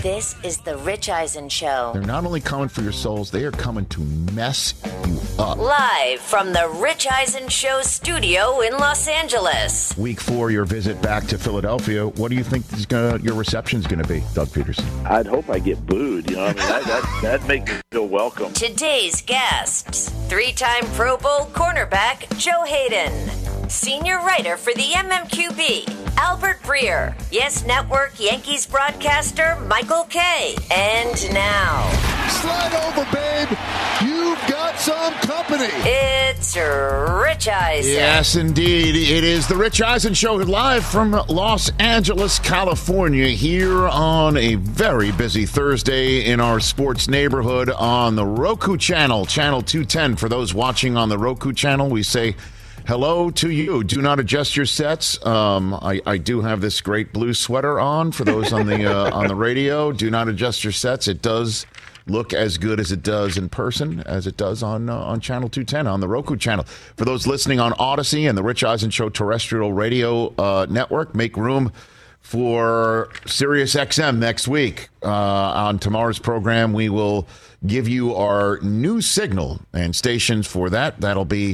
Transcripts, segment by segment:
This is The Rich Eisen Show. They're not only coming for your souls, they are coming to mess you up. Live from The Rich Eisen Show studio in Los Angeles. Week 4, your visit back to Philadelphia. What do you think your reception's going to be, Doug Peterson? I'd hope I get booed. You know, I mean, that'd make me feel welcome. Today's guests, 3-time Pro Bowl cornerback Joe Hayden, senior writer for the MMQB, Albert Breer, Yes Network Yankees broadcaster Michael Kay, and now... Slide over, babe. You've got some company. It's Rich Eisen. Yes, indeed. It is the Rich Eisen Show live from Los Angeles, California, here on a very busy Thursday in our sports neighborhood on the Roku channel, channel 210. For those watching on the Roku channel, we say hello to you. Do not adjust your sets. I do have this great blue sweater on for those on the radio. Do not adjust your sets. It does look as good as it does in person as it does on channel 210 on the Roku channel. For those listening on Odyssey and the Rich Eisen Show terrestrial radio network, make room for Sirius XM next week. On tomorrow's program, we will give you our new signal and stations for that. That'll be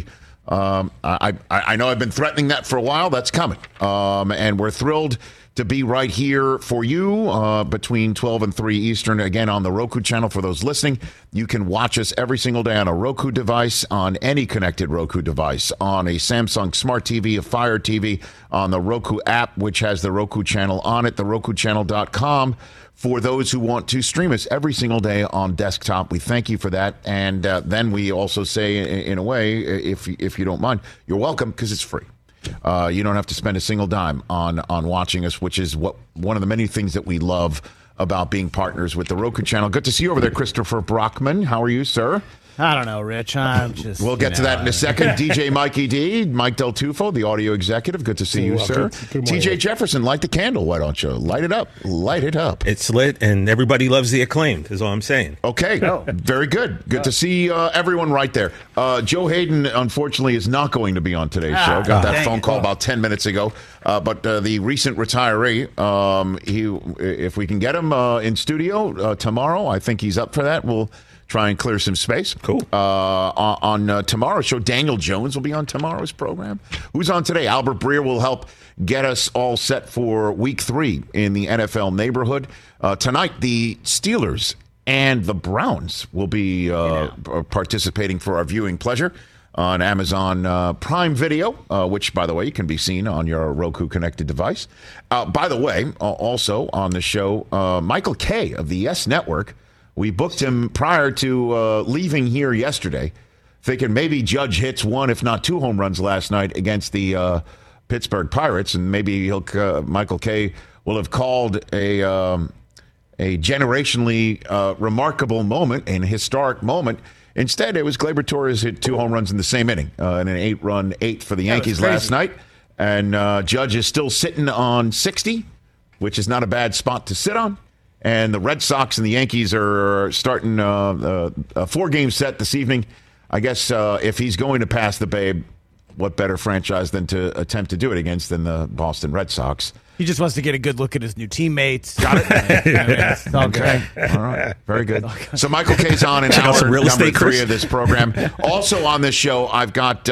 I know I've been threatening that for a while. That's coming. And we're thrilled to be right here for you between 12 and 3 Eastern, again, on the Roku channel. For those listening, you can watch us every single day on a Roku device, on any connected Roku device, on a Samsung Smart TV, a Fire TV, on the Roku app, which has the Roku channel on it, therokuchannel.com. For those who want to stream us every single day on desktop, we thank you for that. And then we also say, in a way, if you don't mind, you're welcome, because it's free. You don't have to spend a single dime on watching us, which is one of the many things that we love about being partners with the Roku channel. Good to see you over there, Christopher Brockman. How are you, sir? I don't know, Rich. I'm just... We'll get to that in a second. DJ Mikey D, Mike Del Tufo, the audio executive. Good to see you, sir. TJ Jefferson, light the candle. Why don't you? Light it up. Light it up. It's lit, and everybody loves the Acclaimed, is all I'm saying. Okay. Very good. Good to see everyone right there. Joe Hayden, unfortunately, is not going to be on today's show. Got that phone call about 10 minutes ago. But the recent retiree, if we can get him in studio tomorrow, I think he's up for that. We'll try and clear some space. Cool. On tomorrow's show, Daniel Jones will be on tomorrow's program. Who's on today? Albert Breer will help get us all set for week 3 in the NFL neighborhood. Tonight, the Steelers and the Browns will be participating for our viewing pleasure on Amazon Prime Video, which, by the way, can be seen on your Roku-connected device. By the way, also on the show, Michael Kay of the Yes Network. We booked him prior to leaving here yesterday, thinking maybe Judge hits 1, if not 2 home runs last night against the Pittsburgh Pirates, and maybe Michael Kay will have called a generationally remarkable moment and historic moment. Instead, it was Gleyber Torres hit 2 home runs in the same inning, in an 8-run 8 for the Yankees last night. And Judge is still sitting on 60, which is not a bad spot to sit on. And the Red Sox and the Yankees are starting a 4-game set this evening. I guess if he's going to pass the babe, what better franchise than to attempt to do it against than the Boston Red Sox? He just wants to get a good look at his new teammates. Got it. Okay. All right. Very good. So Michael Kay's on in hour number 3 of this program. Also on this show, I've got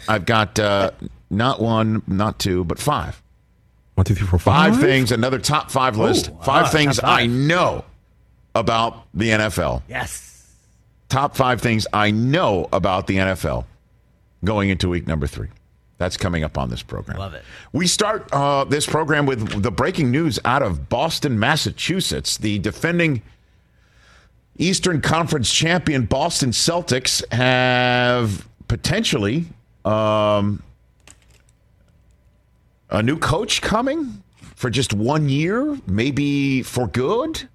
not 1, not 2, but 5. 1, 2, 3, 4, 5 things, another top 5 list. 5 things I know about the NFL. Yes. Top 5 things I know about the NFL going into week number 3. That's coming up on this program. Love it. We start this program with the breaking news out of Boston, Massachusetts. The defending Eastern Conference champion Boston Celtics have potentially a new coach coming for just 1 year, maybe for good.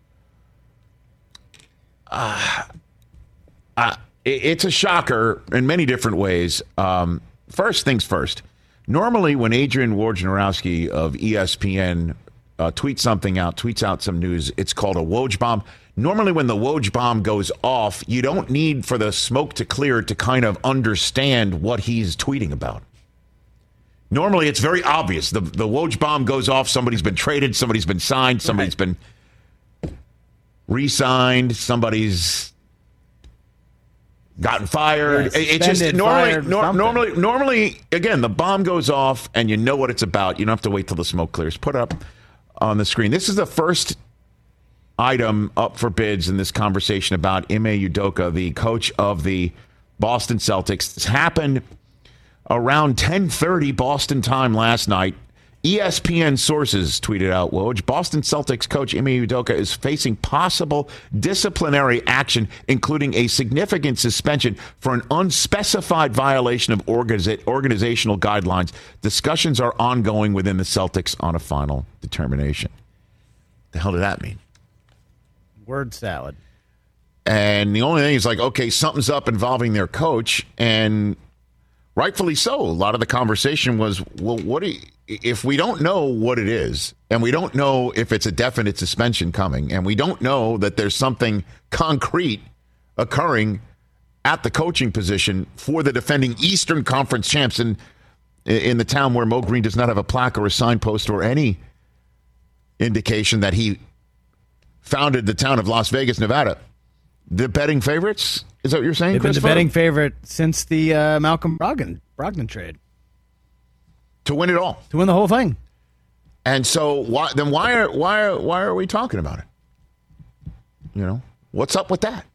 It's a shocker in many different ways. First things first. Normally, when Adrian Wojnarowski of ESPN tweets out some news, it's called a Woj bomb. Normally, when the Woj bomb goes off, you don't need for the smoke to clear to kind of understand what he's tweeting about. Normally, it's very obvious. The Woj bomb goes off. Somebody's been traded. Somebody's been signed. Somebody's been... re-signed, somebody's gotten fired. It's just normally, again, the bomb goes off and you know what it's about. You don't have to wait till the smoke clears. Put up on the screen. This is the first item up for bids in this conversation about Ime Udoka, the coach of the Boston Celtics. This happened around 10:30 Boston time last night. ESPN sources tweeted out, Woj, Boston Celtics coach Ime Udoka is facing possible disciplinary action, including a significant suspension for an unspecified violation of organizational guidelines. Discussions are ongoing within the Celtics on a final determination. The hell did that mean? Word salad. And the only thing is like, okay, something's up involving their coach, and rightfully so. A lot of the conversation was, well, if we don't know what it is, and we don't know if it's a definite suspension coming, and we don't know that there's something concrete occurring at the coaching position for the defending Eastern Conference champs in the town where Mo Green does not have a plaque or a signpost or any indication that he founded the town of Las Vegas, Nevada. The betting favorites? Is that what you're saying, They've been the betting favorite since the Malcolm Brogdon trade. To win it all. To win the whole thing. And so why are we talking about it? You know, what's up with that?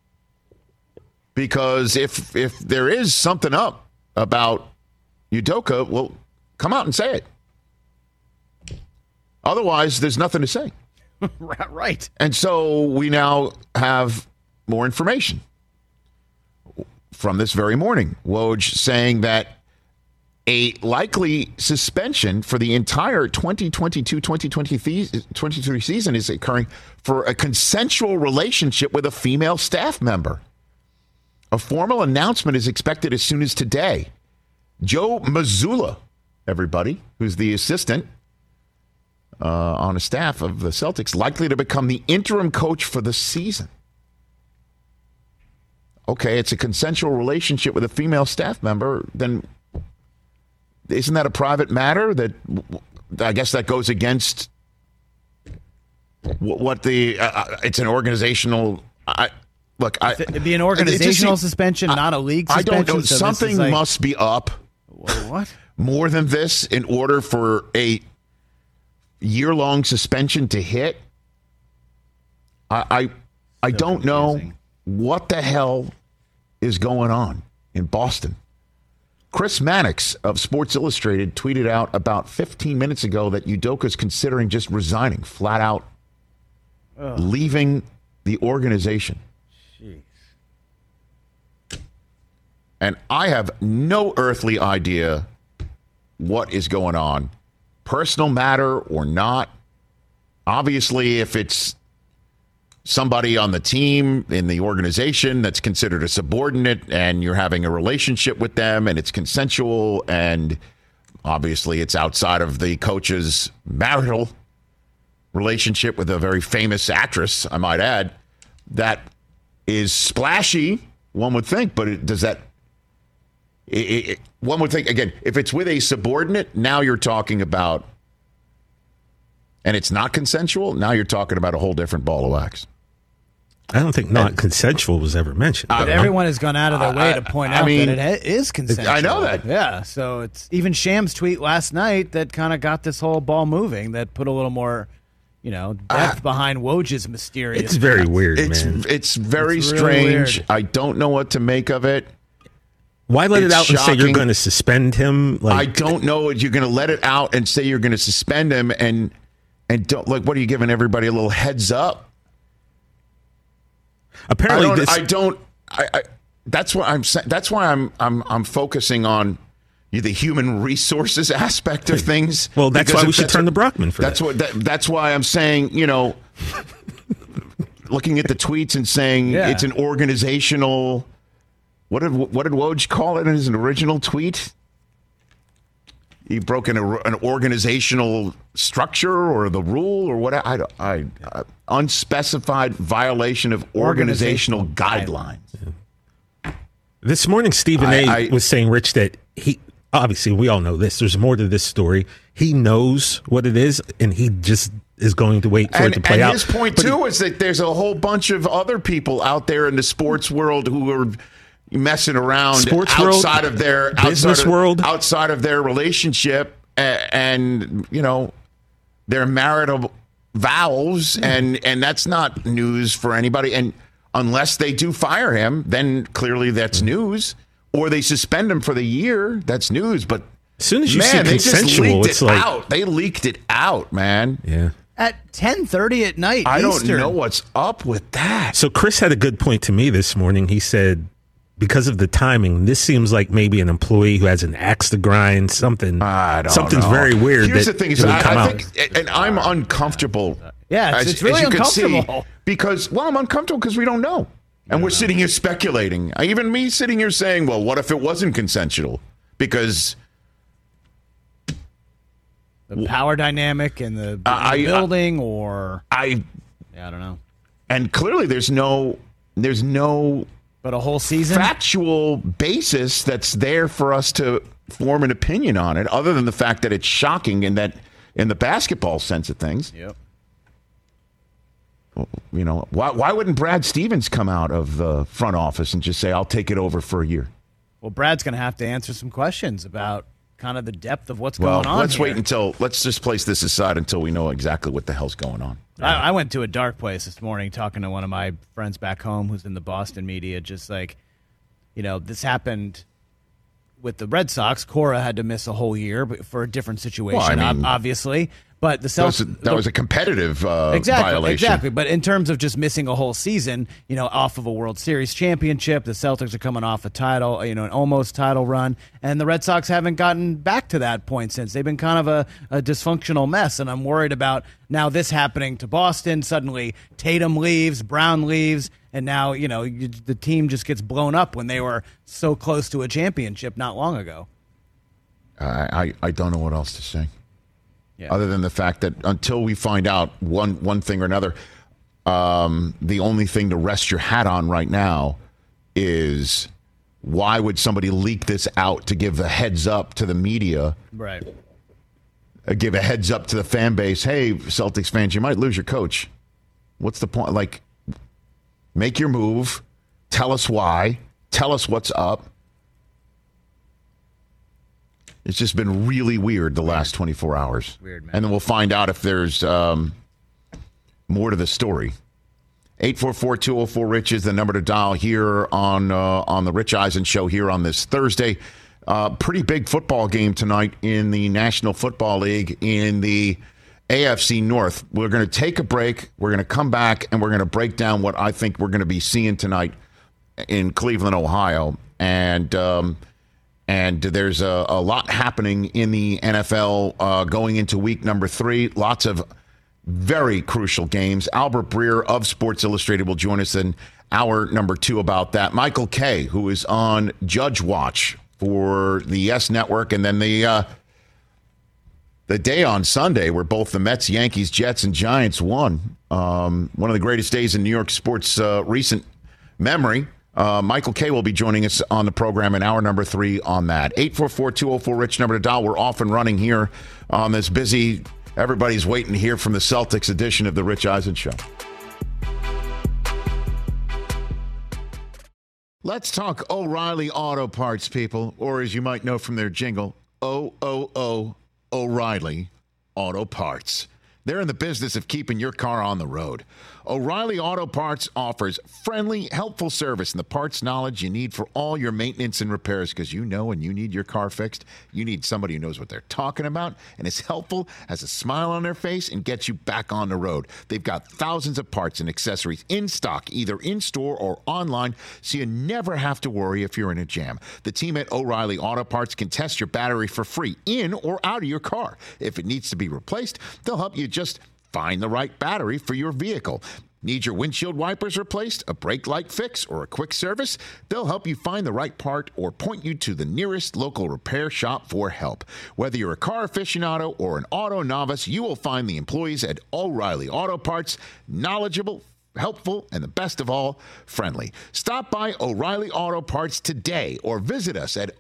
Because if there is something up about Udoka, well, come out and say it. Otherwise, there's nothing to say. Right. And so we now have more information from this very morning. Woj saying that a likely suspension for the entire 2022-2023 season is occurring for a consensual relationship with a female staff member. A formal announcement is expected as soon as today. Joe Mazzulla, everybody, who's the assistant on a staff of the Celtics, likely to become the interim coach for the season. Okay, it's a consensual relationship with a female staff member, then isn't that a private matter? That I guess that goes against what the it's an organizational. It'd be an organizational suspension, not a league suspension. I don't know. So something must be up. What? More than this in order for a year-long suspension to hit. I don't know what the hell is going on in Boston. Chris Mannix of Sports Illustrated tweeted out about 15 minutes ago that Udoka is considering just resigning, flat out, leaving the organization. Jeez. And I have no earthly idea what is going on, personal matter or not. Obviously, if it's somebody on the team in the organization that's considered a subordinate and you're having a relationship with them and it's consensual and obviously it's outside of the coach's marital relationship with a very famous actress, I might add, that is splashy, one would think, but does that... one would think, again, if it's with a subordinate, now you're talking about, and it's not consensual, now you're talking about a whole different ball of wax. I don't think not consensual was ever mentioned. Everyone has gone out of their way to point out that it is consensual. I know that. Yeah, so it's even Sham's tweet last night that kind of got this whole ball moving, that put a little more, depth behind Woj's mysterious. It's very weird, man. It's very really strange. weird. I don't know what to make of it. Why let it out shocking. and say you're going to suspend him? I don't know. You're going to let it out and say you're going to suspend him and don't, like, what are you giving everybody a little heads up? Apparently, that's what I'm saying. That's why I'm focusing on the human resources aspect of things. Well, that's why we should turn to Brockman for that. That's why I'm saying, looking at the tweets and saying it's an organizational. What did Woj call it in his original tweet? He broke an organizational structure or the rule or what? I unspecified violation of organizational guidelines. Yeah. This morning, Stephen A. was saying, Rich, that he obviously we all know this. There's more to this story. He knows what it is, and he just is going to wait for it to play out. And his point, too, is that there's a whole bunch of other people out there in the sports world who are messing around outside of their relationship and their marital vows, and that's not news for anybody. And unless they do fire him, then clearly that's news. Or they suspend him for the year, that's news. But as soon as you see consensual, it's like out. They leaked it out, man. Yeah. At 10:30 at night, I Eastern. don't know what's up with that. So Chris had a good point to me this morning. He said, because of the timing, this seems like maybe an employee who has an axe to grind, something's very weird. Here's the thing: is I think, and I'm uncomfortable. Yeah, it's really uncomfortable. Because I'm uncomfortable because we don't know, and we're sitting here speculating. Even me sitting here saying, "Well, what if it wasn't consensual?" Because the power dynamic in the building, I don't know. And clearly, there's no. But a whole season? Factual basis that's there for us to form an opinion on it, other than the fact that it's shocking in the basketball sense of things. Yep. Why wouldn't Brad Stevens come out of the front office and just say, I'll take it over for a year? Well, Brad's going to have to answer some questions about kind of the depth of what's going on. Let's just place this aside until we know exactly what the hell's going on. I went to a dark place this morning talking to one of my friends back home who's in the Boston media, just like, this happened with the Red Sox. Cora had to miss a whole year for a different situation, obviously. But the Celtics, that was a competitive violation. Exactly. But in terms of just missing a whole season, off of a World Series championship, the Celtics are coming off a title, an almost title run, and the Red Sox haven't gotten back to that point since. They've been kind of a dysfunctional mess, and I'm worried about now this happening to Boston. Suddenly Tatum leaves, Brown leaves, and now, the team just gets blown up when they were so close to a championship not long ago. I don't know what else to say. Yeah. Other than the fact that until we find out one thing or another, the only thing to rest your hat on right now is why would somebody leak this out to give a heads up to the media? Right. Give a heads up to the fan base. Hey, Celtics fans, you might lose your coach. What's the point? Like, make your move. Tell us why. Tell us what's up. It's just been really weird the last 24 hours. Weird, man. And then we'll find out if there's more to the story. 844-204-RICH is the number to dial here on the Rich Eisen Show here on this Thursday. Pretty big football game tonight in the National Football League in the AFC North. We're going to take a break. We're going to come back, and we're going to break down what I think we're going to be seeing tonight in Cleveland, Ohio. And there's a lot happening in the NFL going into week number 3. Lots of very crucial games. Albert Breer of Sports Illustrated will join us in hour number 2 about that. Michael Kay, who is on Judge Watch for the Yes Network, and then the day on Sunday where both the Mets, Yankees, Jets, and Giants won. One of the greatest days in New York sports recent memory. Michael Kay will be joining us on the program in hour number 3 on that. 844-204-RICH number to dial. We're off and running here on this busy, everybody's waiting to hear from the Celtics edition of the Rich Eisen Show. Let's talk O'Reilly Auto Parts, people, or as you might know from their jingle, O-O-O O'Reilly Auto Parts. They're in the business of keeping your car on the road. O'Reilly Auto Parts offers friendly, helpful service and the parts knowledge you need for all your maintenance and repairs, because when you need your car fixed, you need somebody who knows what they're talking about and is helpful, has a smile on their face, and gets you back on the road. They've got thousands of parts and accessories in stock, either in-store or online, so you never have to worry if you're in a jam. The team at O'Reilly Auto Parts can test your battery for free in or out of your car. If it needs to be replaced, they'll help you just find the right battery for your vehicle. Need your windshield wipers replaced, a brake light fix, or a quick service? They'll help you find the right part or point you to the nearest local repair shop for help. Whether you're a car aficionado or an auto novice, you will find the employees at O'Reilly Auto Parts knowledgeable, helpful, and the best of all, friendly. Stop by O'Reilly Auto Parts today or visit us at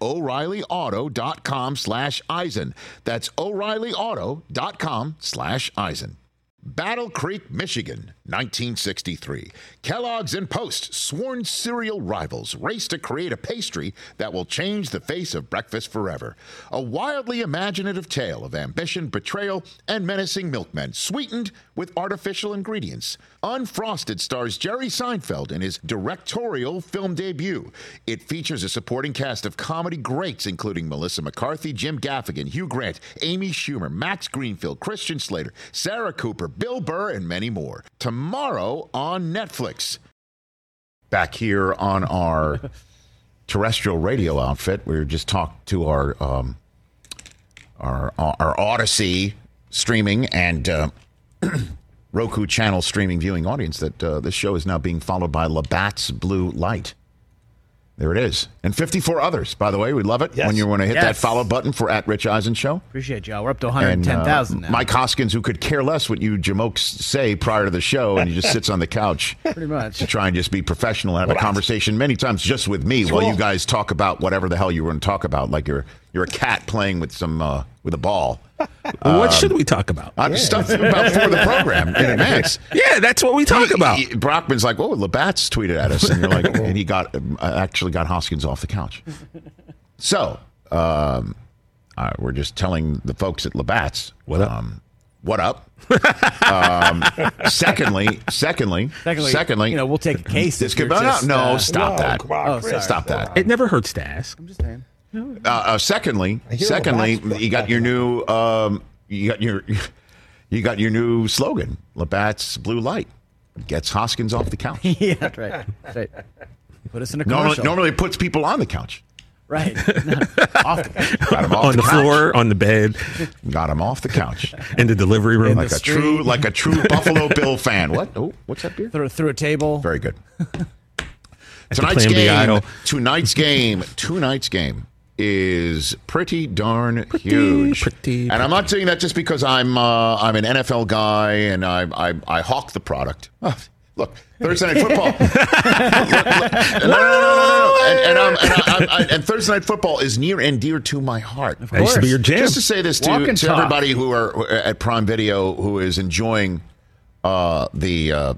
O'ReillyAuto.com/Eisen. That's O'ReillyAuto.com/Eisen. Battle Creek, Michigan, 1963. Kellogg's and Post, sworn cereal rivals, race to create a pastry that will change the face of breakfast forever. A wildly imaginative tale of ambition, betrayal, and menacing milkmen, sweetened with artificial ingredients. Unfrosted stars Jerry Seinfeld in his directorial film debut. It features a supporting cast of comedy greats, including Melissa McCarthy, Jim Gaffigan, Hugh Grant, Amy Schumer, Max Greenfield, Christian Slater, Sarah Cooper, Bill Burr, and many more. Tomorrow on Netflix. Back here on our terrestrial radio outfit, we just talked to our Odyssey streaming and Roku channel streaming viewing audience that this show is now being followed by Labatt's Blue Light. There it is. And 54 others, by the way. We love it when you want to hit that follow button for @Rich Eisen Show. Appreciate y'all. We're up to 110,000 now. Mike Hoskins, who could care less what you jamokes say prior to the show, and he just sits on the couch. Pretty much. To try and just be professional and have a conversation many times just with me while you guys talk about whatever the hell you want to talk about, like you're a cat playing with some with a ball. What should we talk about? Stuff about for the program in advance. Yeah, that's what we talk about. Brockman's like, "Oh, Labatt's tweeted at us," and you're like, and he actually got Hoskins off the couch. So we're just telling the folks at Labatt's what up. What up? Secondly, we'll take a case. This could stop that. Sorry. Stop that. It never hurts to ask. I'm just saying. Secondly, you got your new you got your new slogan, Labatt's Blue Light gets Hoskins off the couch. Yeah, that's right. Put us in a commercial. Normally it puts people on the couch. Right. No, off the couch. Got him off on the floor, on the bed. Got him off the couch. In the delivery room. Like a true Buffalo Bill fan. What? Oh, what's that beer? Through a table. Very good. Tonight's game is pretty darn huge. Pretty. And I'm not saying that just because I'm an NFL guy and I hawk the product. Oh, look, Thursday Night Football. And Thursday Night Football is near and dear to my heart. That used to be your jam. Just to say this to everybody who are at Prime Video who is enjoying the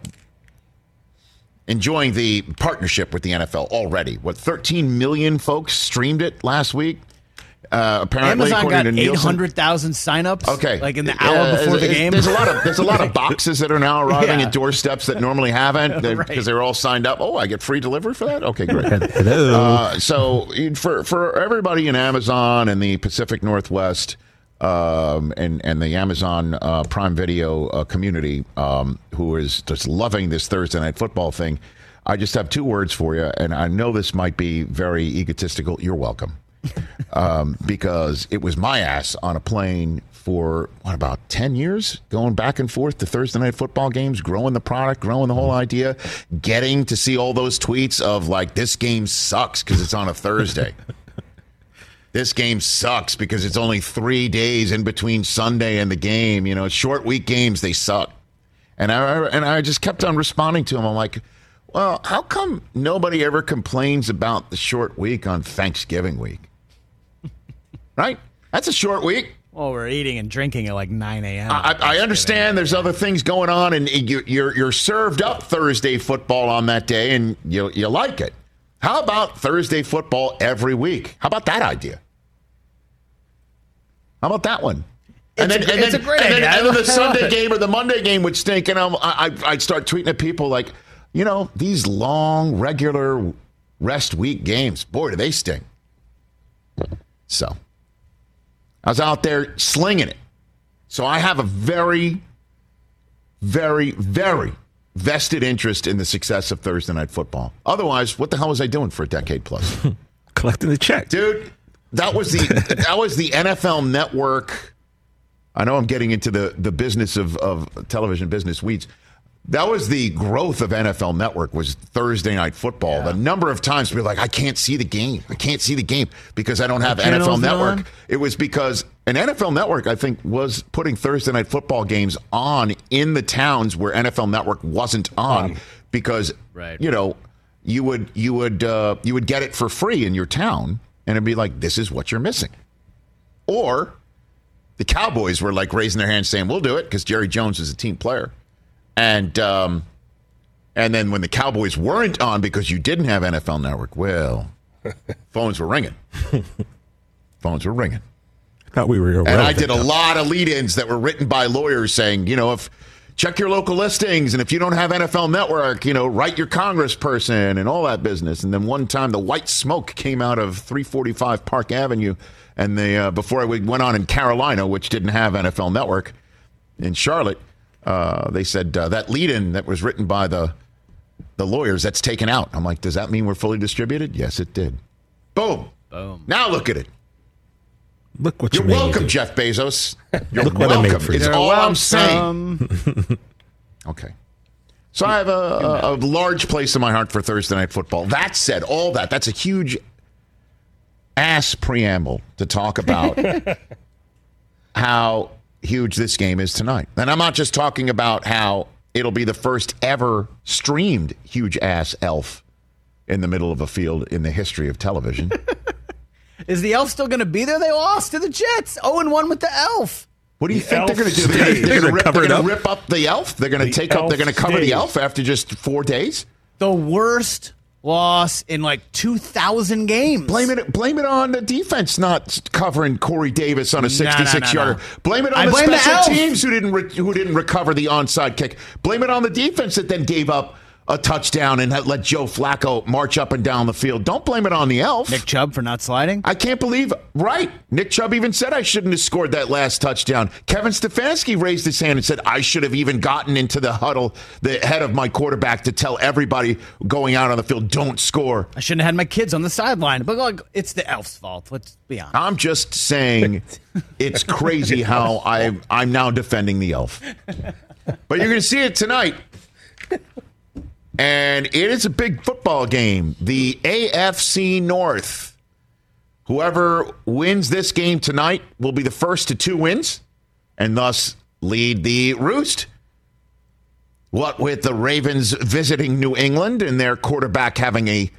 partnership with the NFL already. What, 13 million folks streamed it last week? Apparently, Amazon got according to 800,000 signups. Okay, like in the hour before the game. There's a lot of boxes that are now arriving at doorsteps that normally haven't because they're all signed up. Oh, I get free delivery for that. Okay, great. Hello. So for everybody in Amazon and the Pacific Northwest. And the Amazon Prime Video community who is just loving this Thursday Night Football thing, I just have two words for you, and I know this might be very egotistical. You're welcome. Because it was my ass on a plane for, about 10 years, going back and forth to Thursday Night Football games, growing the product, growing the whole idea, getting to see all those tweets of, like, this game sucks because it's on a Thursday. This game sucks because it's only 3 days in between Sunday and the game. You know, short week games, they suck. And I just kept on responding to him. I'm like, well, how come nobody ever complains about the short week on Thanksgiving week? Right? That's a short week. Well, we're eating and drinking at like 9 a.m. I understand there's other things going on, and you're served up Thursday football on that day, and you like it. How about Thursday football every week? How about that idea? How about that one? It's a great idea. And then the Sunday game or the Monday game would stink, and I'd start tweeting at people like, these long, regular rest week games, boy, do they stink. So I was out there slinging it. So I have a very, very, very vested interest in the success of Thursday Night Football. Otherwise, what the hell was I doing for a decade plus? Collecting the check. Dude, that was the NFL Network. I know I'm getting into the business of television business weeds. That was the growth of NFL Network, was Thursday Night Football. Yeah. The number of times people were like, I can't see the game. I can't see the game because I don't have NFL Network. It was because an NFL Network, I think, was putting Thursday Night Football games on in the towns where NFL Network wasn't on because, you would get it for free in your town and it'd be like, this is what you're missing. Or the Cowboys were like raising their hands saying, we'll do it because Jerry Jones is a team player. And then when the Cowboys weren't on because you didn't have NFL Network, well, phones were ringing. Phones were ringing. I thought we were irrelevant. And I did a lot of lead-ins that were written by lawyers saying, if check your local listings, and if you don't have NFL Network, write your congressperson and all that business. And then one time the white smoke came out of 345 Park Avenue, and they before I went on in Carolina, which didn't have NFL Network, in Charlotte, they said that lead-in that was written by the lawyers, that's taken out. I'm like, does that mean we're fully distributed? Yes, it did. Boom. Now look at it. Look what You're you made. welcome, Jeff Bezos. You're Look what I made welcome. for you. It's all I'm saying. Okay. So I have a large place in my heart for Thursday Night Football. That said, all that's a huge ass preamble to talk about how huge this game is tonight. And I'm not just talking about how it'll be the first ever streamed huge ass elf in the middle of a field in the history of television. Is the elf still going to be there? They lost to the Jets. 0-1 with the elf. What do you think they're going to do? They're going to rip up the elf? They're going to They're going to cover the elf after just 4 days? The worst loss in like 2,000 games. Blame it on the defense not covering Corey Davis on a 66-yarder. No. Blame it on the special teams who didn't recover the onside kick. Blame it on the defense that then gave up a touchdown and let Joe Flacco march up and down the field. Don't blame it on the elf. Nick Chubb for not sliding? I can't believe, right. Nick Chubb even said I shouldn't have scored that last touchdown. Kevin Stefanski raised his hand and said I should have even gotten into the huddle, the head of my quarterback, to tell everybody going out on the field, don't score. I shouldn't have had my kids on the sideline. But look, it's the elf's fault. Let's be honest. I'm just saying it's crazy how I'm now defending the elf. But you're going to see it tonight. And it is a big football game. The AFC North. Whoever wins this game tonight will be the first to 2 wins and thus lead the Roost. What with the Ravens visiting New England and their quarterback having a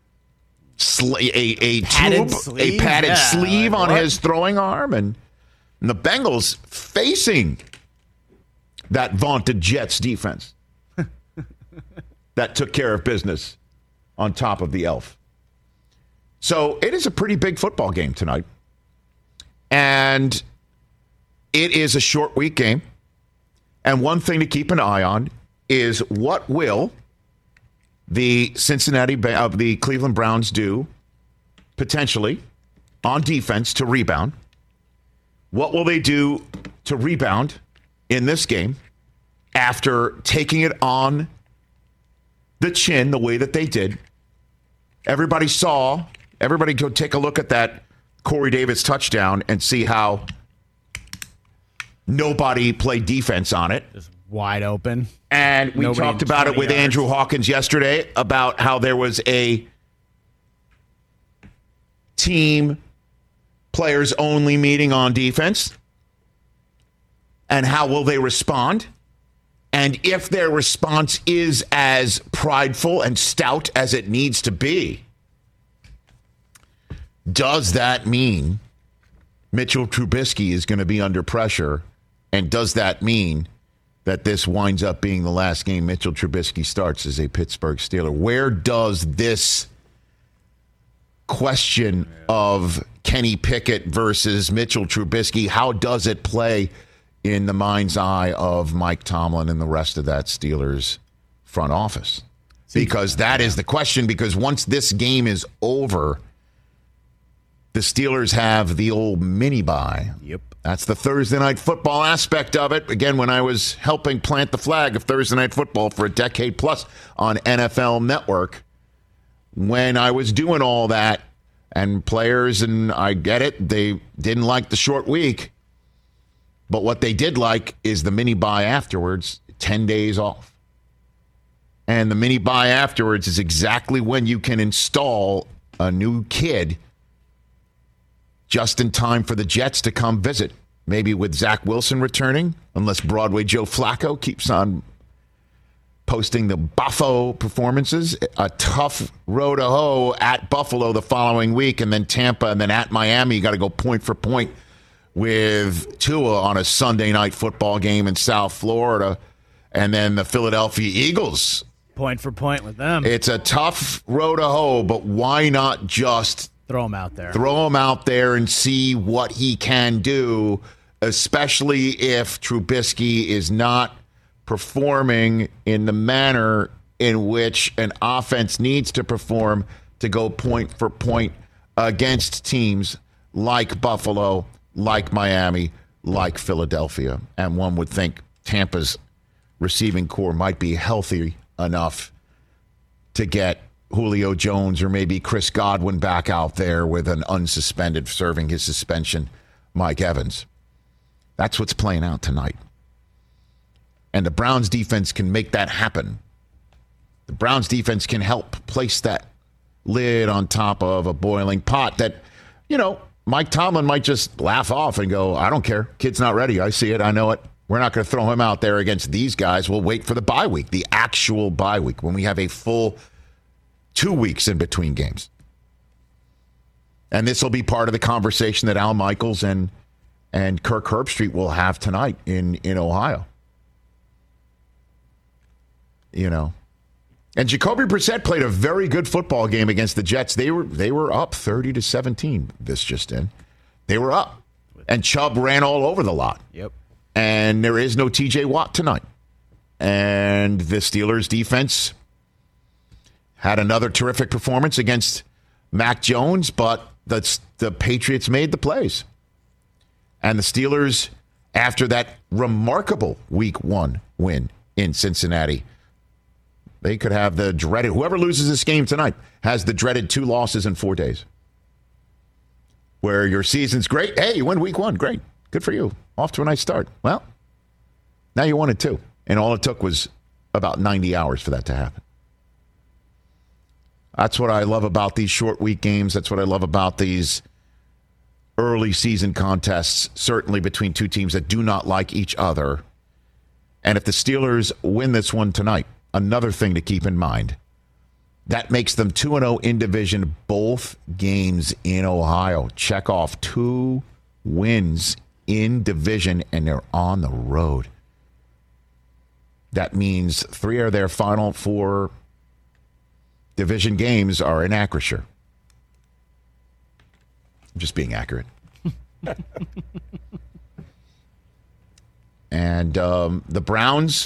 padded sleeve on his throwing arm, and the Bengals facing that vaunted Jets defense that took care of business on top of the elf. So it is a pretty big football game tonight. And it is a short week game. And one thing to keep an eye on is what will the the Cleveland Browns do potentially on defense to rebound? What will they do to rebound in this game after taking it on the chin the way that they did? Everybody go take a look at that Corey Davis touchdown and see how nobody played defense on it. Just wide open. And we talked about it with Andrew Hawkins yesterday about how there was a team players only meeting on defense. And how will they respond? And if their response is as prideful and stout as it needs to be, does that mean Mitchell Trubisky is going to be under pressure? And does that mean that this winds up being the last game Mitchell Trubisky starts as a Pittsburgh Steeler? Where does this question of Kenny Pickett versus Mitchell Trubisky, how does it play in the mind's eye of Mike Tomlin and the rest of that Steelers front office? Because that is the question, because once this game is over, the Steelers have the old mini bye. Yep. That's the Thursday Night Football aspect of it. Again, when I was helping plant the flag of Thursday Night Football for a decade plus on NFL Network, when I was doing all that, and players, and I get it, they didn't like the short week. But what they did like is the mini bye afterwards, 10 days off. And the mini bye afterwards is exactly when you can install a new kid just in time for the Jets to come visit. Maybe with Zach Wilson returning, unless Broadway Joe Flacco keeps on posting the Buffalo performances. A tough road to hoe at Buffalo the following week, and then Tampa, and then at Miami. You got to go point for point with Tua on a Sunday night football game in South Florida, and then the Philadelphia Eagles. Point for point with them. It's a tough road to hoe, but why not just throw him out there? Throw him out there and see what he can do, especially if Trubisky is not performing in the manner in which an offense needs to perform to go point for point against teams like Buffalo, like Miami, like Philadelphia. And one would think Tampa's receiving core might be healthy enough to get Julio Jones or maybe Chris Godwin back out there with an unsuspended, serving his suspension, Mike Evans. That's what's playing out tonight. And the Browns defense can make that happen. The Browns defense can help place that lid on top of a boiling pot that, Mike Tomlin might just laugh off and go, I don't care. Kid's not ready. I see it. I know it. We're not going to throw him out there against these guys. We'll wait for the bye week, the actual bye week, when we have a full 2 weeks in between games. And this will be part of the conversation that Al Michaels and Kirk Herbstreit will have tonight in Ohio. And Jacoby Brissett played a very good football game against the Jets. They were up 30-17 this just in. They were up. And Chubb ran all over the lot. Yep. And there is no TJ Watt tonight. And the Steelers defense had another terrific performance against Mac Jones, but the Patriots made the plays. And the Steelers, after that remarkable Week 1 win in Cincinnati, they could have the dreaded, whoever loses this game tonight has the dreaded 2 losses in 4 days. Where your season's great. Hey, you win Week 1. Great. Good for you. Off to a nice start. Well, now you won it too. And all it took was about 90 hours for that to happen. That's what I love about these short week games. That's what I love about these early season contests, certainly between two teams that do not like each other. And if the Steelers win this one tonight, another thing to keep in mind, that makes them 2-0 in division, both games in Ohio. Check off 2 wins in division, and they're on the road. That means 3 of their final 4 division games are in Acrisure. I'm just being accurate. And the Browns,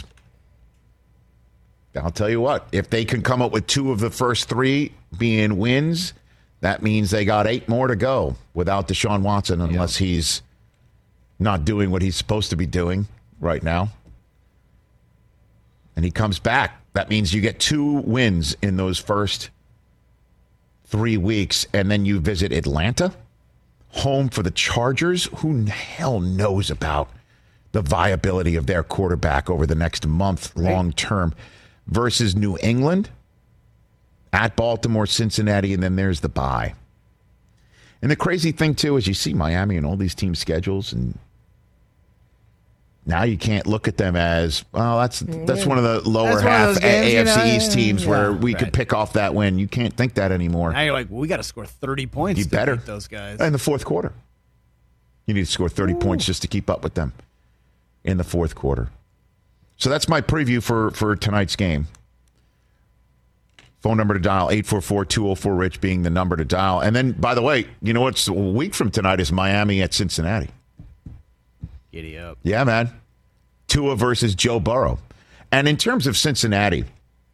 I'll tell you what, if they can come up with 2 of the first 3 being wins, that means they got 8 more to go without Deshaun Watson, unless he's not doing what he's supposed to be doing right now. And he comes back. That means you get 2 wins in those first 3 weeks, and then you visit Atlanta, home for the Chargers. Who the hell knows about the viability of their quarterback over the next month long term, versus New England, at Baltimore, Cincinnati, and then there's the bye. And the crazy thing, too, is you see Miami and all these team schedules, and now you can't look at them as, well, that's one of the lower half games, AFC East teams where we could pick off that win. You can't think that anymore. Now you're like, well, we got to score 30 points to beat those guys. In the fourth quarter. You need to score 30 points just to keep up with them in the fourth quarter. So that's my preview for tonight's game. Phone number to dial, 844-204-RICH being the number to dial. And then, by the way, you know what's a week from tonight is Miami at Cincinnati. Giddy up. Yeah, man. Tua versus Joe Burrow. And in terms of Cincinnati,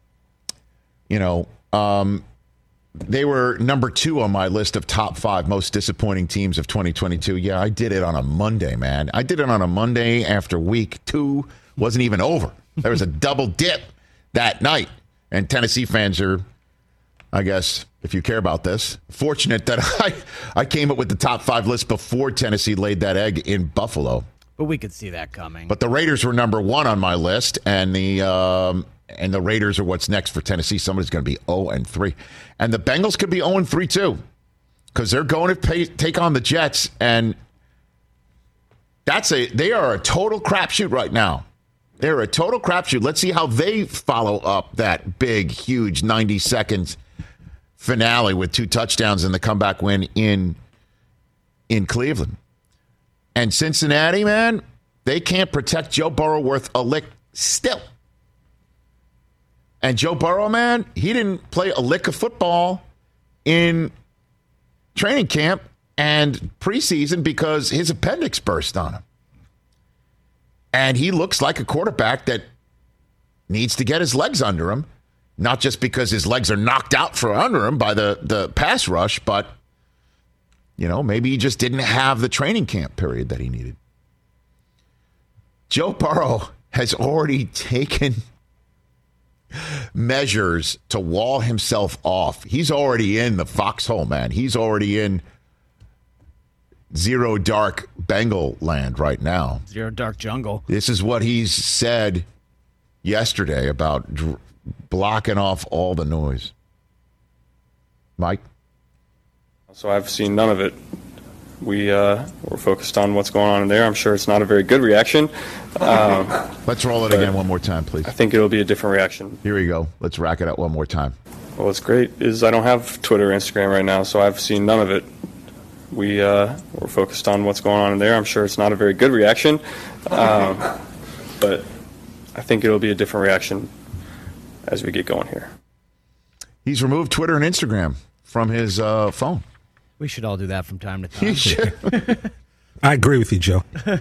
they were number 2 on my list of top 5 most disappointing teams of 2022. Yeah, I did it on a Monday, man. I did it on a Monday after week 2 wasn't even over. There was a double dip that night. And Tennessee fans are, I guess, if you care about this, fortunate that I came up with the top 5 list before Tennessee laid that egg in Buffalo. But we could see that coming. But the Raiders were number 1 on my list, and the Raiders are what's next for Tennessee. Somebody's going to be 0-3. And the Bengals could be 0-3 too, because they're going to take on the Jets, and they are a total crapshoot right now. They're a total crapshoot. Let's see how they follow up that big, huge 90-second finale with 2 touchdowns and the comeback win in Cleveland. And Cincinnati, man, they can't protect Joe Burrow worth a lick still. And Joe Burrow, man, he didn't play a lick of football in training camp and preseason because his appendix burst on him. And he looks like a quarterback that needs to get his legs under him, not just because his legs are knocked out from under him by the pass rush, but, maybe he just didn't have the training camp period that he needed. Joe Burrow has already taken measures to wall himself off. He's already in the foxhole, man. He's already in zero dark Bengal land right now. Zero dark jungle. This is what he's said yesterday about blocking off all the noise. Mike? So I've seen none of it. We're focused on what's going on in there. I'm sure it's not a very good reaction. Let's roll it again one more time, please. I think it'll be a different reaction. Here we go. Let's rack it out one more time. Well, what's great is I don't have Twitter or Instagram right now, so I've seen none of it. We're focused on what's going on in there. I'm sure it's not a very good reaction. But I think it'll be a different reaction as we get going here. He's removed Twitter and Instagram from his phone. We should all do that from time to time. You should. I agree with you, Joe.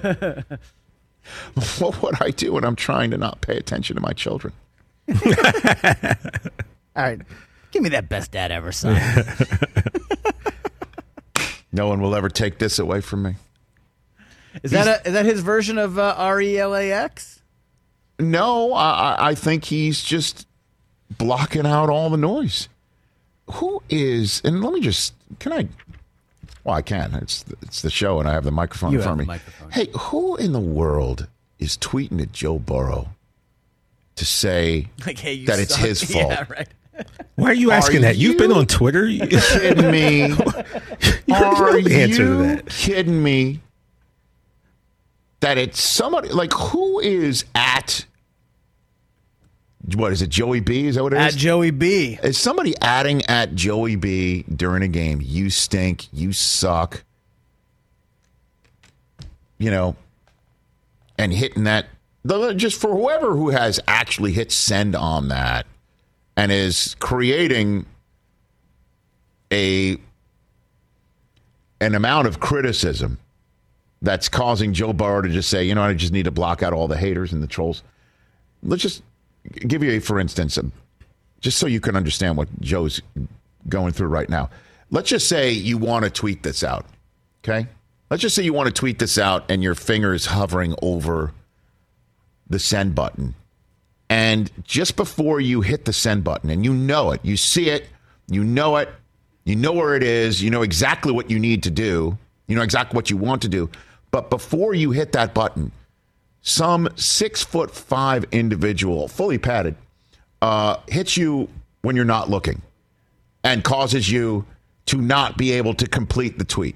What would I do when I'm trying to not pay attention to my children? All right. Give me that best dad ever sign. No one will ever take this away from me. Is that his version of RELAX? No, I think he's just blocking out all the noise. Who is, and let me just, can I, well, I can. It's the show, and I have the microphone in front of me. Hey, who in the world is tweeting at Joe Burrow to say that it's his fault? Yeah, right. Why are you asking that? You've been on Twitter? You kidding me? Are you kidding me? That it's somebody, like, who is at, what is it, Joey B? Is that what it is? At Joey B. Is somebody adding at Joey B during a game, you stink, you suck, and hitting that, just for whoever who has actually hit send on that and is creating an amount of criticism that's causing Joe Burrow to just say, I just need to block out all the haters and the trolls. Let's just give you for instance, just so you can understand what Joe's going through right now. Let's just say you want to tweet this out, okay? Let's just say you want to tweet this out and your finger is hovering over the send button. And just before you hit the send button, and you know it, you see it, you know where it is, you know exactly what you need to do, you know exactly what you want to do. But before you hit that button, some 6'5" individual, fully padded, hits you when you're not looking and causes you to not be able to complete the tweet.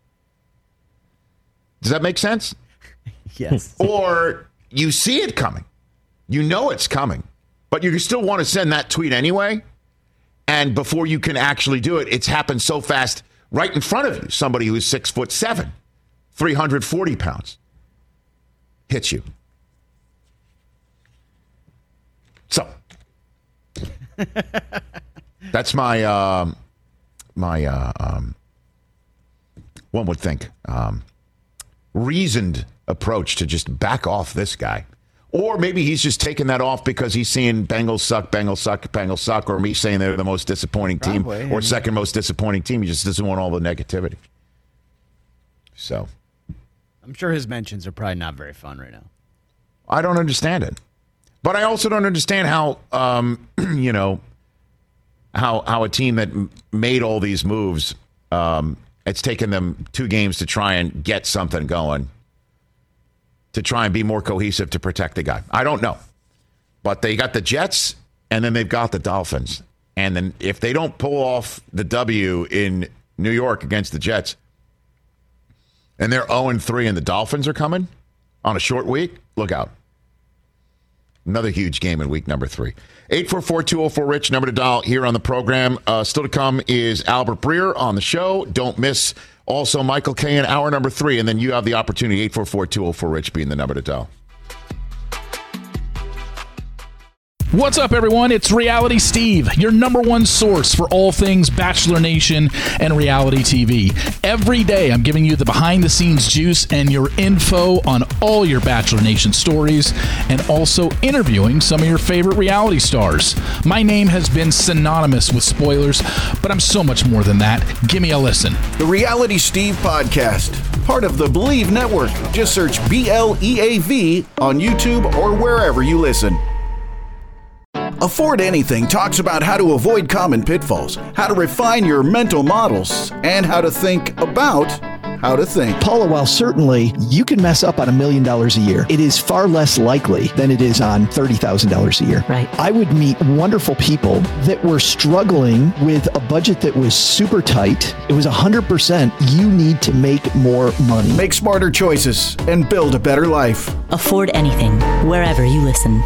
Does that make sense? Yes. Or you see it coming. You know it's coming, but you still want to send that tweet anyway. And before you can actually do it, it's happened so fast right in front of you. Somebody who's 6'7", 340 pounds, hits you. So that's my one would think reasoned approach to just back off this guy. Or maybe he's just taking that off because he's seeing Bengals suck, Bengals suck, Bengals suck, or me saying they're the most disappointing team or second most disappointing team. He just doesn't want all the negativity. So I'm sure his mentions are probably not very fun right now. I don't understand it. But I also don't understand how, how a team that made all these moves, it's taken them 2 games to try and get something going, to try and be more cohesive to protect the guy. I don't know. But they got the Jets, and then they've got the Dolphins. And then if they don't pull off the W in New York against the Jets, and they're 0-3 and the Dolphins are coming on a short week, look out. Another huge game in week number 3. 844-204-RICH, number to dial here on the program. Still to come is Albert Breer on the show. Don't miss Also, Michael K in hour number 3, and then you have the opportunity, 844-204-RICH being the number to dial. What's up, everyone? It's Reality Steve, your number one source for all things Bachelor Nation and reality TV. Every day, I'm giving you the behind-the-scenes juice and your info on all your Bachelor Nation stories, and also interviewing some of your favorite reality stars. My name has been synonymous with spoilers, but I'm so much more than that. Give me a listen. The Reality Steve Podcast, part of the Believe Network. Just search BLEAV on YouTube or wherever you listen. Afford Anything talks about how to avoid common pitfalls, how to refine your mental models, and how to think about how to think. Paula, while certainly you can mess up on $1 million a year, it is far less likely than it is on $30,000 a year. Right. I would meet wonderful people that were struggling with a budget that was super tight. It was 100%. You need to make more money. Make smarter choices and build a better life. Afford Anything, wherever you listen.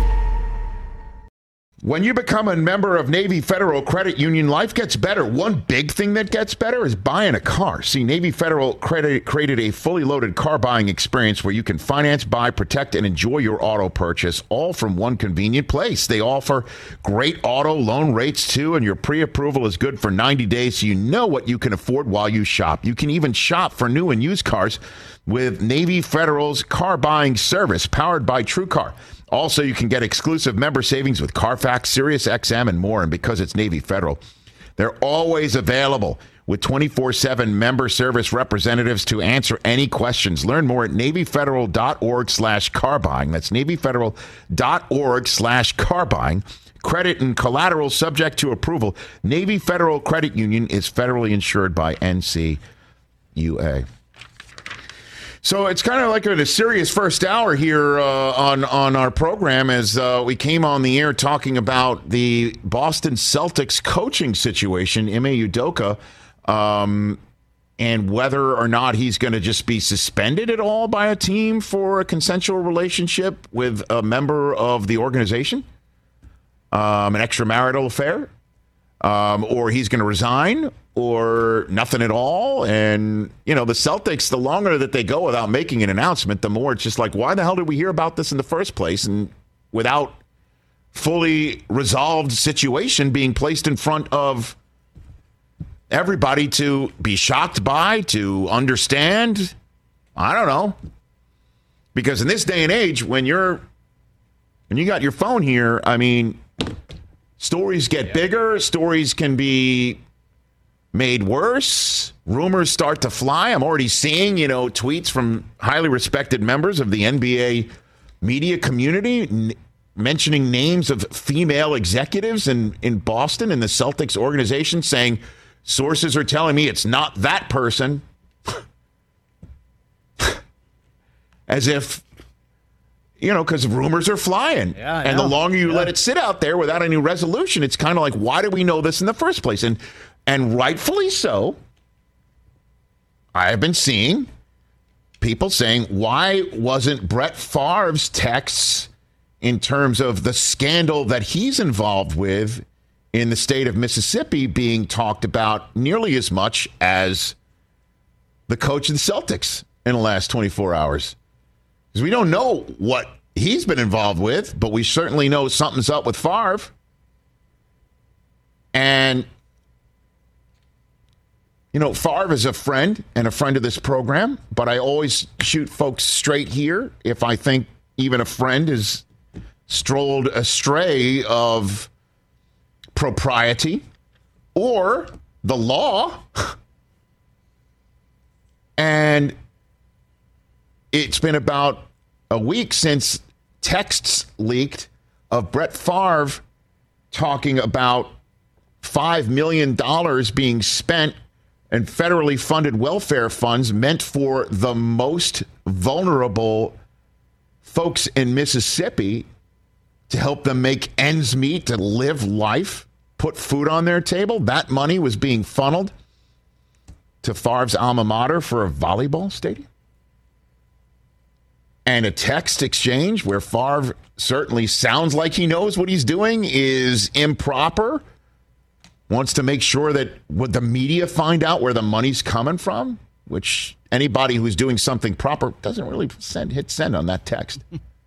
When you become a member of Navy Federal Credit Union, life gets better. One big thing that gets better is buying a car. See, Navy Federal Credit created a fully loaded car buying experience where you can finance, buy, protect, and enjoy your auto purchase, all from one convenient place. They offer great auto loan rates, too, and your pre-approval is good for 90 days, so you know what you can afford while you shop. You can even shop for new and used cars with Navy Federal's car buying service, powered by TrueCar. Also, you can get exclusive member savings with Carfax, SiriusXM, and more. And because it's Navy Federal, they're always available with 24/7 member service representatives to answer any questions. Learn more at NavyFederal.org/car buying. That's NavyFederal.org/car buying. Credit and collateral subject to approval. Navy Federal Credit Union is federally insured by NCUA. So it's kind of like a serious first hour here on our program as we came on the air talking about the Boston Celtics coaching situation, Ime Udoka, and whether or not he's going to just be suspended at all by a team for a consensual relationship with a member of the organization, an extramarital affair, or he's going to resign, or nothing at all. And, you know, the Celtics, the longer that they go without making an announcement, the more it's just like, why the hell did we hear about this in the first place? And without fully resolved situation being placed in front of everybody to be shocked by, to understand, I don't know. Because in this day and age, when you got your phone here, I mean, stories get bigger, stories can be made worse. Rumors start to fly. I'm already seeing, tweets from highly respected members of the NBA media community mentioning names of female executives in Boston in the Celtics organization, saying sources are telling me it's not that person. As if, because rumors are flying. Yeah, and the longer you let it sit out there without any resolution, it's kind of like, why did we know this in the first place? And rightfully so, I have been seeing people saying, why wasn't Brett Favre's texts in terms of the scandal that he's involved with in the state of Mississippi being talked about nearly as much as the coach of the Celtics in the last 24 hours? Because we don't know what he's been involved with, but we certainly know something's up with Favre. And Favre is a friend and a friend of this program, but I always shoot folks straight here if I think even a friend is strolled astray of propriety or the law. And it's been about a week since texts leaked of Brett Favre talking about $5 million being spent and federally funded welfare funds meant for the most vulnerable folks in Mississippi to help them make ends meet, to live life, put food on their table. That money was being funneled to Favre's alma mater for a volleyball stadium. And a text exchange where Favre certainly sounds like he knows what he's doing is improper. Wants to make sure that would the media find out where the money's coming from? which anybody who's doing something proper doesn't really hit send on that text.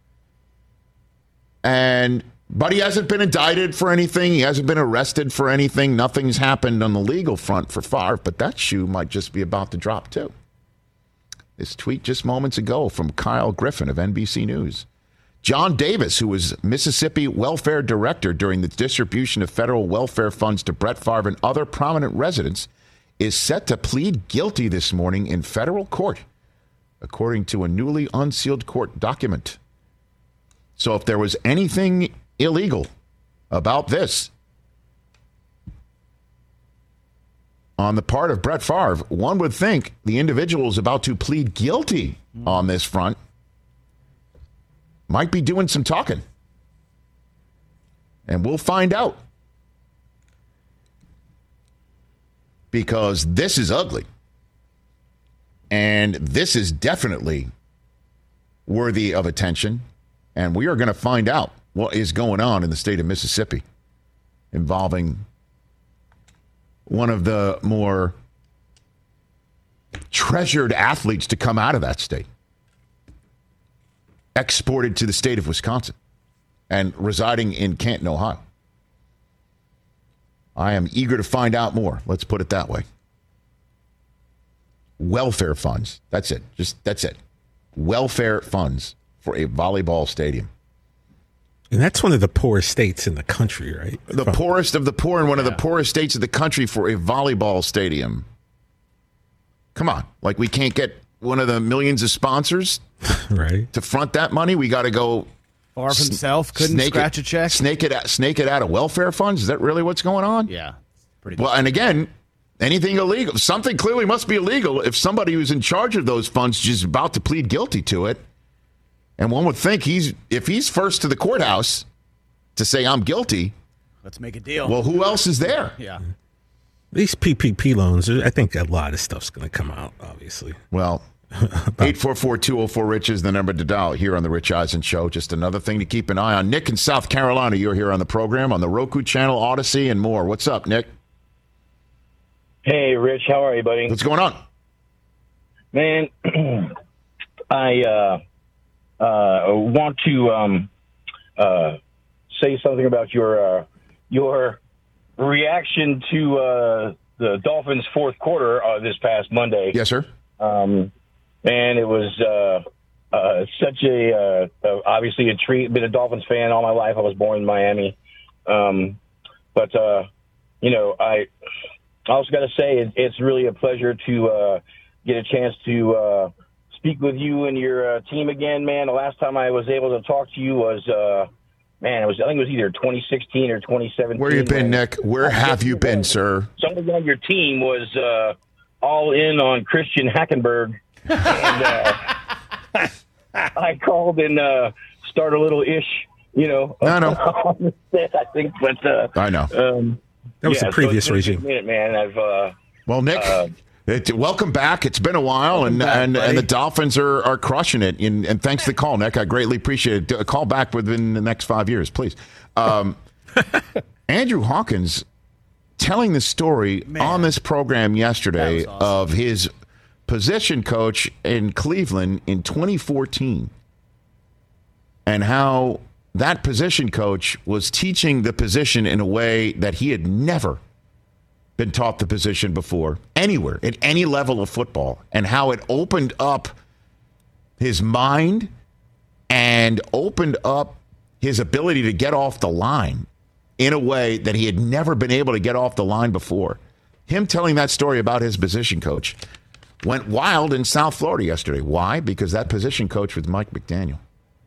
But he hasn't been indicted for anything. He hasn't been arrested for anything. Nothing's happened on the legal front for Favre, but that shoe might just be about to drop too. This tweet just moments ago from Kyle Griffin of NBC News. John Davis, who was Mississippi welfare director during the distribution of federal welfare funds to Brett Favre and other prominent residents, is set to plead guilty this morning in federal court, according to a newly unsealed court document. So if there was anything illegal about this on the part of Brett Favre, one would think the individual is about to plead guilty on this front might be doing some talking. And we'll find out. Because this is ugly. And this is definitely worthy of attention. And we are going to find out what is going on in the state of Mississippi involving one of the more treasured athletes to come out of that state, exported to the state of Wisconsin and residing in Canton, Ohio. I am eager to find out more. Let's put it that way. Welfare funds. That's it. That's it. Welfare funds for a volleyball stadium. And that's one of the poorest states in the country, right? The poorest of the poor in one of the poorest states of the country for a volleyball stadium. Come on. Like, we can't get one of the millions of sponsors right to front that money. We got to go. Favre himself couldn't scratch a check. Snake it out of welfare funds. Is that really what's going on? Yeah. Pretty well, and again, anything illegal. Something clearly must be illegal if somebody who's in charge of those funds is just about to plead guilty to it. And one would think if he's first to the courthouse to say, I'm guilty. Let's make a deal. Well, who else is there? Yeah. These PPP loans, I think a lot of stuff's going to come out, obviously. Well, 844-204-RICH is the number to dial here on the Rich Eisen Show. Just another thing to keep an eye on. Nick in South Carolina, you're here on the program on the Roku channel, Odyssey, and more. What's up, Nick? Hey, Rich. How are you, buddy? What's going on? Man, I want to say something about your reaction to the Dolphins' fourth quarter this past Monday. Yes, sir. And it was such a obviously a treat. Been a Dolphins fan all my life. I was born in Miami, but you know, I also got to say it's really a pleasure to get a chance to speak with you and your team again, man. The last time I was able to talk to you was, I think it was either 2016 or 2017. Where you been, Nick? Where have you been, sir? Somebody on your team was all in on Christian Hackenberg, and I called and started a little ish, you know. I know. I think, but I know. That was the previous regime. Minute, man. Well, Nick. Welcome back. It's been a while, and the Dolphins are crushing it. And thanks for the call, Nick. I greatly appreciate it. Call back within the next 5 years, please. Andrew Hawkins telling the story on this program yesterday of his position coach in Cleveland in 2014 and how that position coach was teaching the position in a way that he had never been taught the position before anywhere at any level of football, and how it opened up his mind and opened up his ability to get off the line in a way that he had never been able to get off the line before. Him telling that story about his position coach went wild in South Florida yesterday. Why? Because that position coach was Mike McDaniel.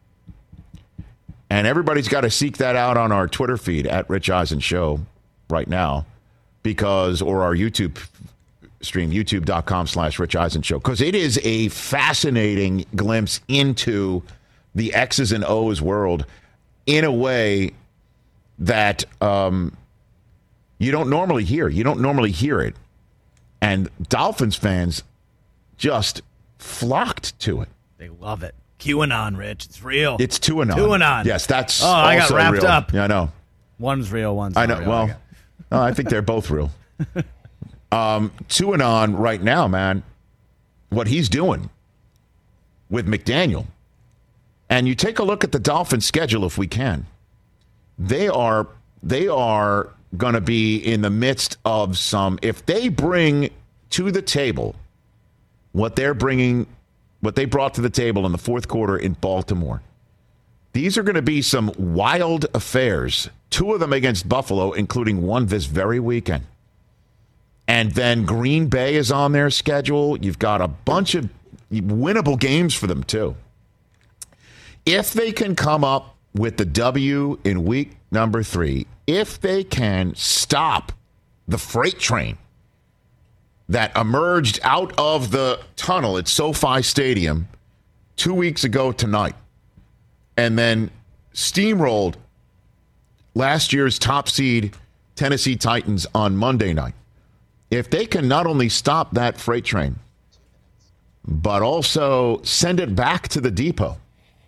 And everybody's got to seek that out on our Twitter feed at Rich Eisen Show right now. Or our YouTube stream, youtube.com/Rich Eisen Show, because it is a fascinating glimpse into the X's and O's world in a way that you don't normally hear. You don't normally hear it. And Dolphins fans just flocked to it. They love it. QAnon, Rich. It's real. It's QAnon. QAnon. Yes, that's I got wrapped real. up. Yeah, I know. One's real, one's not not real. Well, I think they're both real. QAnon right now, man, what he's doing with McDaniel, and you take a look at the Dolphins' schedule if we can, they are going to be in the midst of some, if they bring to the table what they brought to the table in the fourth quarter in Baltimore, these are going to be some wild affairs, 2 of them against Buffalo, including one this very weekend. And then Green Bay is on their schedule. You've got a bunch of winnable games for them, too. If they can come up with the W in week number 3, if they can stop the freight train that emerged out of the tunnel at SoFi Stadium 2 weeks ago tonight, and then steamrolled last year's top seed Tennessee Titans on Monday night, if they can not only stop that freight train, but also send it back to the depot,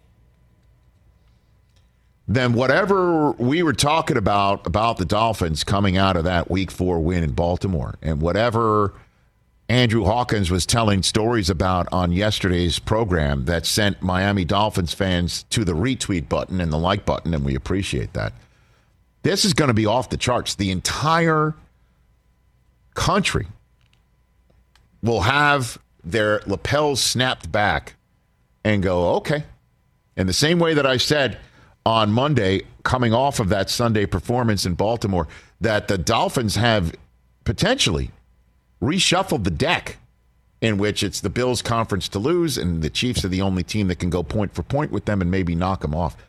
then whatever we were talking about the Dolphins coming out of that Week 4 win in Baltimore, and whatever Andrew Hawkins was telling stories about on yesterday's program that sent Miami Dolphins fans to the retweet button and the like button, and we appreciate that. This is going to be off the charts. The entire country will have their lapels snapped back and go, okay. In the same way that I said on Monday, coming off of that Sunday performance in Baltimore, that the Dolphins have potentially reshuffled the deck, in which it's the Bills' conference to lose, and the Chiefs are the only team that can go point for point with them and maybe knock them off.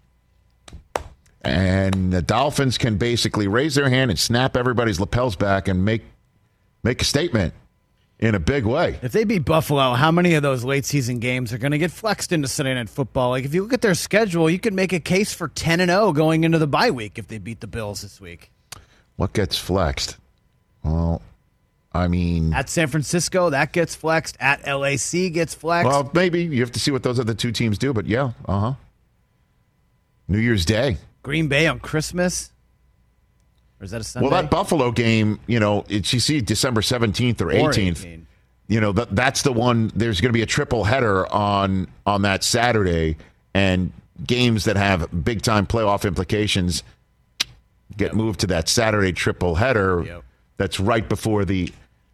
And the Dolphins can basically raise their hand and snap everybody's lapels back and make a statement in a big way. If they beat Buffalo, how many of those late season games are going to get flexed into Sunday Night Football? Like, if you look at their schedule, you could make a case for 10-0 going into the bye week if they beat the Bills this week. What gets flexed? Well, I mean, at San Francisco, that gets flexed. At LAC gets flexed. Well, maybe you have to see what those other 2 teams do, but yeah, New Year's Day. Green Bay on Christmas. Or is that a Sunday? Well, that Buffalo game, you see December 17th or 18th. That's the one. There's going to be a triple header on that Saturday, and games that have big-time playoff implications get moved to that Saturday triple header. Yep. That's right before the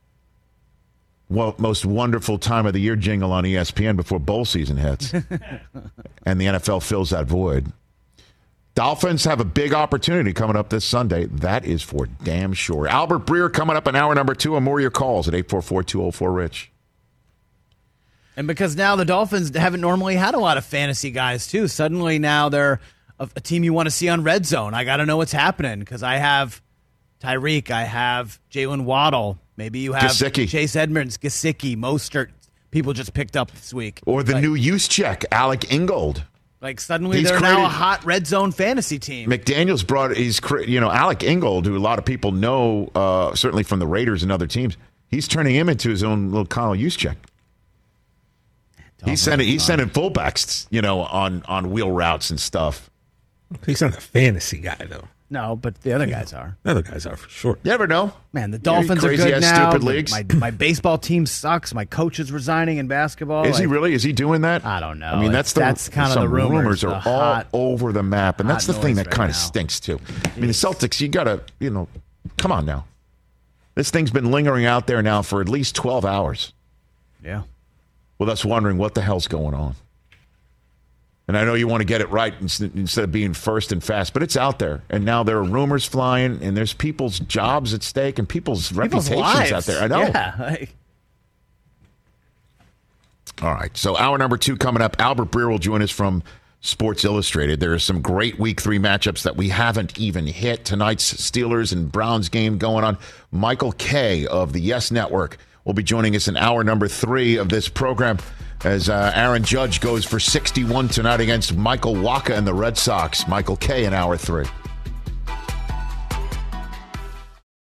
most wonderful time of the year jingle on ESPN before bowl season hits. And the NFL fills that void. Dolphins have a big opportunity coming up this Sunday. That is for damn sure. Albert Breer coming up in hour number 2, and more of your calls at 844-204-RICH. And because now the Dolphins haven't normally had a lot of fantasy guys, too. Suddenly now they're a team you want to see on Red Zone. I got to know what's happening because I have Tyreek, I have Jalen Waddle. Maybe you have Gesicki. Chase Edmonds, Gesicki, Mostert. People just picked up this week. Or the new use check, Alec Ingold. Like, suddenly they're now a hot red zone fantasy team. McDaniel's Alec Ingold, who a lot of people know, certainly from the Raiders and other teams, he's turning him into his own little Kyle Juszczyk. He's sending fullbacks, on wheel routes and stuff. He's not a fantasy guy, though. No, but the other guys are. The other guys are for sure. You never know. Man, the Dolphins are good now. Stupid leagues. My baseball team sucks. My coach is resigning in basketball. Is he really? Is he doing that? I don't know. I mean, that's kind of the rumors are all over the map, and that's the thing that kind of stinks too. I mean, the Celtics, you got to, come on now. This thing's been lingering out there now for at least 12 hours. Yeah. With us wondering what the hell's going on. And I know you want to get it right instead of being first and fast, but it's out there. And now there are rumors flying, and there's people's jobs at stake and people's reputations lives out there. I know. Yeah. All right. So hour number 2 coming up. Albert Breer will join us from Sports Illustrated. There are some great Week 3 matchups that we haven't even hit. Tonight's Steelers and Browns game going on. Michael Kay of the Yes Network will be joining us in hour number 3 of this program as Aaron Judge goes for 61 tonight against Michael Wacha and the Red Sox. Michael Kay in hour 3.